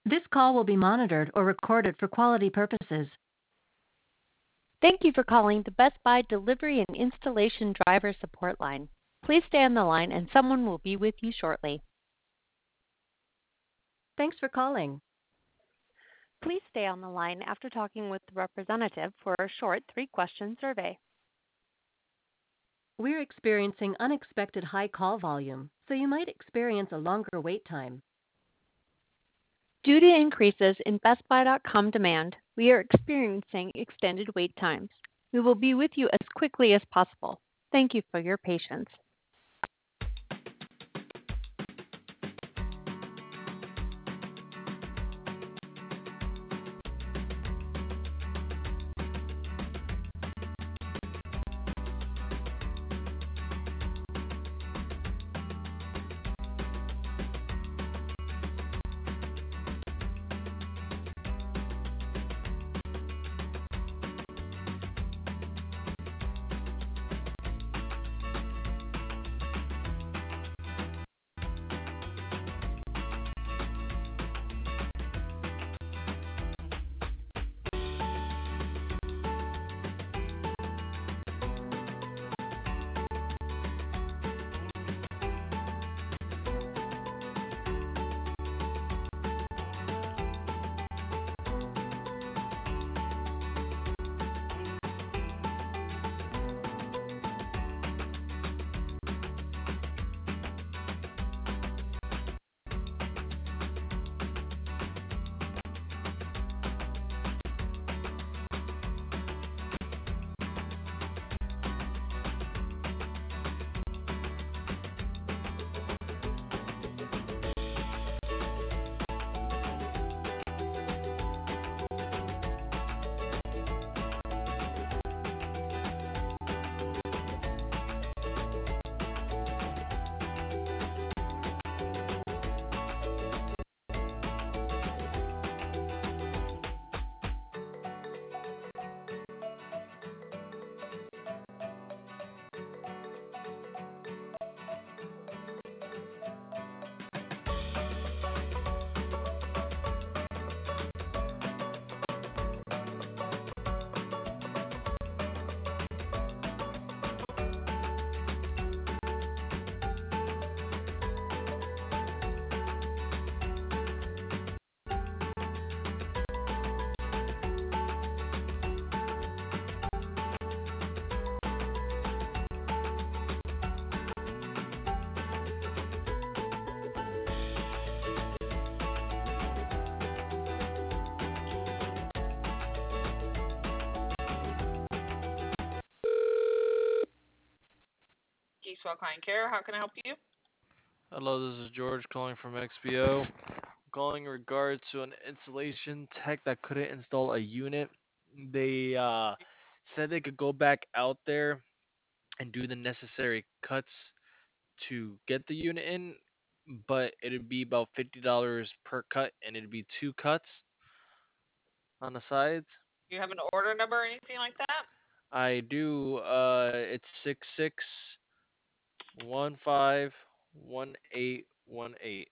This call will be monitored or recorded for quality purposes. Thank you for calling the Best Buy Delivery and Installation Driver Support Line. Please stay on the line and someone will be with you shortly. Thanks for calling. Please stay on the line after talking with the representative for a short 3-question survey. We're experiencing unexpected high call volume, so you might experience a longer wait time. Due to increases in BestBuy.com demand, we are experiencing extended wait times. We will be with you as quickly as possible. Thank you for your patience. Geesewell Client Care, how can I help you? Hello, this is George calling from XPO. Calling in regard to an installation tech that couldn't install a unit. They said they could go back out there and do the necessary cuts to get the unit in, but it'd be about $50 per cut, and it'd be 2 cuts on the sides. Do you have an order number or anything like that? I do. It's 66151818.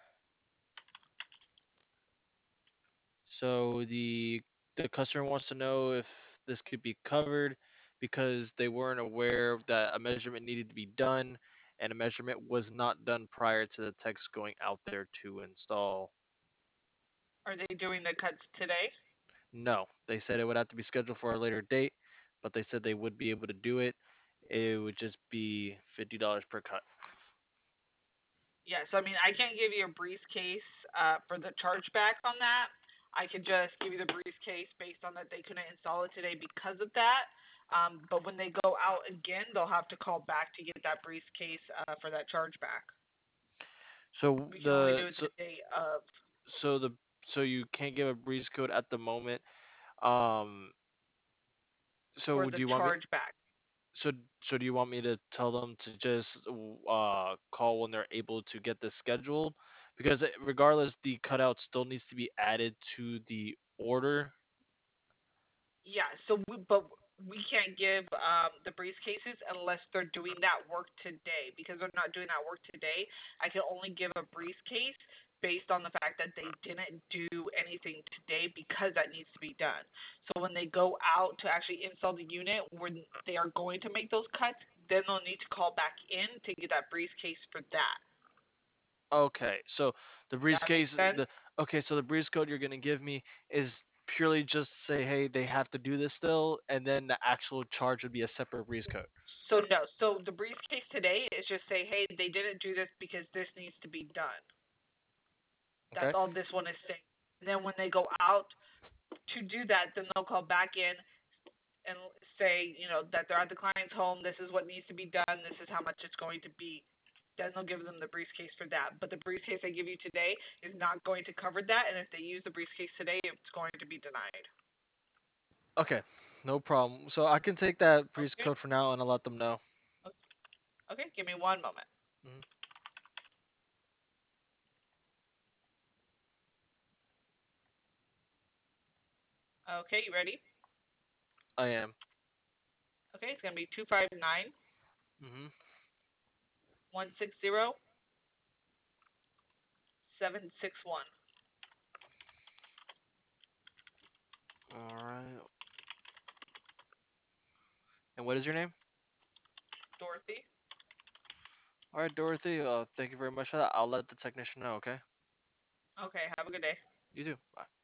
So the customer wants to know if this could be covered because they weren't aware that a measurement needed to be done and a measurement was not done prior to the techs going out there to install. Are they doing the cuts today? No, they said it would have to be scheduled for a later date, but they said they would be able to do it. It would just be $50 per cut. Yes, I mean, I can't give you a briefcase for the chargeback on that. I could just give you the briefcase based on that they couldn't install it today because of that. But when they go out again, they'll have to call back to get that briefcase for that chargeback. So We can only the do it so the day of so the so you can't give a breeze code at the moment. Um, for so the do you want me? chargeback. So, so do you want me to tell them to just call when they're able to get this scheduled? Because regardless, the cutout still needs to be added to the order. Yeah, but we can't give the briefcases unless they're doing that work today. Because they're not doing that work today, I can only give a briefcase based on the fact that they didn't do anything today because that needs to be done. So when they go out to actually install the unit, when they are going to make those cuts, then they'll need to call back in to get that briefcase for that. Okay, so the That makes briefcase, sense? so the briefcase code you're gonna give me is purely just say, hey, they have to do this still, and then the actual charge would be a separate briefcase code. So no. So the briefcase today is just say, hey, they didn't do this because this needs to be done. That's Okay. all this one is saying. And then when they go out to do that, then they'll call back in and say, that they're at the client's home. This is what needs to be done. This is how much it's going to be. Then they'll give them the briefcase for that. But the briefcase they give you today is not going to cover that. And if they use the briefcase today, it's going to be denied. Okay, no problem. So I can take that briefcase Okay. code for now, and I'll let them know. Okay. Give me one moment. Mhm. Okay. You ready? I am. Okay. It's going to be 259 Mhm. 160 761. All right. And what is your name? Dorothy. All right, Dorothy. Thank you very much for that. I'll let the technician know. Okay. Okay. Have a good day. You too. Bye.